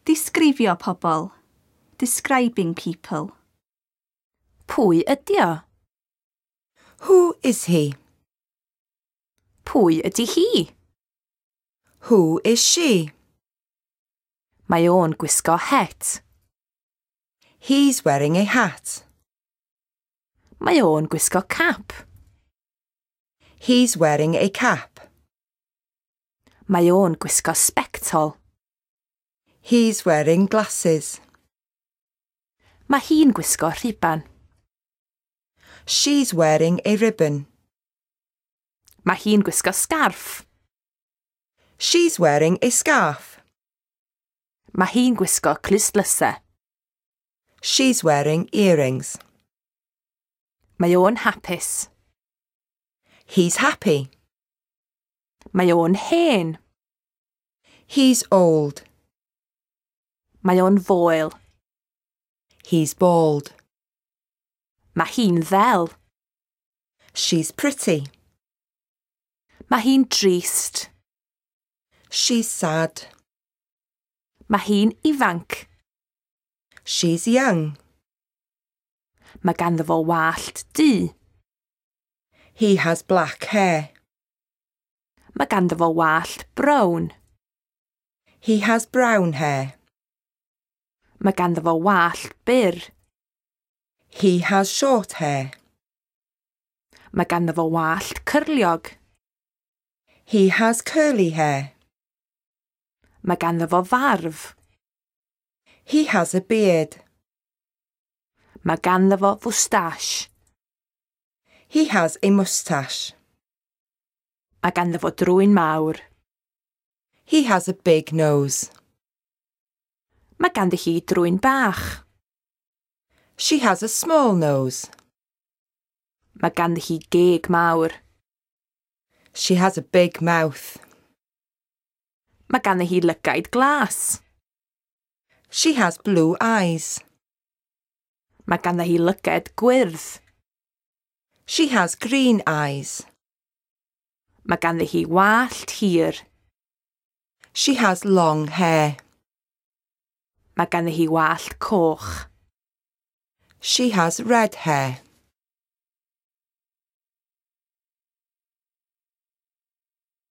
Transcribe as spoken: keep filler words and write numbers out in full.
Disgrifio pobl. Describing people. Pwy ydi o? Who is he? Pwy ydi hi? Who is she? Mae o'n gwisgo het. He's wearing a hat. Mae o'n gwisgo cap. He's wearing a cap. Mae o'n gwisgo sbectol. He's wearing glasses. Mae hi'n gwisgo rhuban. She's wearing a ribbon. Mae hi'n gwisgo sgarff. She's wearing a scarf. Mae hi'n gwisgo clustlyse. She's wearing earrings. Mae o'n hapus. He's happy. Mae o'n hen. He's old. Mae o'n foel. He's bald. Mae hi'n ddel. She's pretty. Mae hi'n drist. She's sad. Mae hi'n ifanc. She's young. Mae ganddo fo wallt du. He has black hair. Mae ganddo fo wallt brown. He has brown hair. Mae ganddo fo wallt byr. He has short hair. Mae ganddo fo wallt cyrliog. He has curly hair. Mae ganddo fo farf. He has a beard. Mae ganddo fo fwstash. He has a moustache. Mae ganddo fo drwyn mawr. He has a big nose. Mae ganddo hi drwyn bach. She has a small nose. Mae ganddo hi geg mawr. She has a big mouth. Mae ganddo hi lygaid glas. She has blue eyes. Mae ganddo hi lyged gwyrdd. She has green eyes. Mae ganddo hi wallt hir. She has long hair. Mae ganddo hi wallt coch. She has red hair.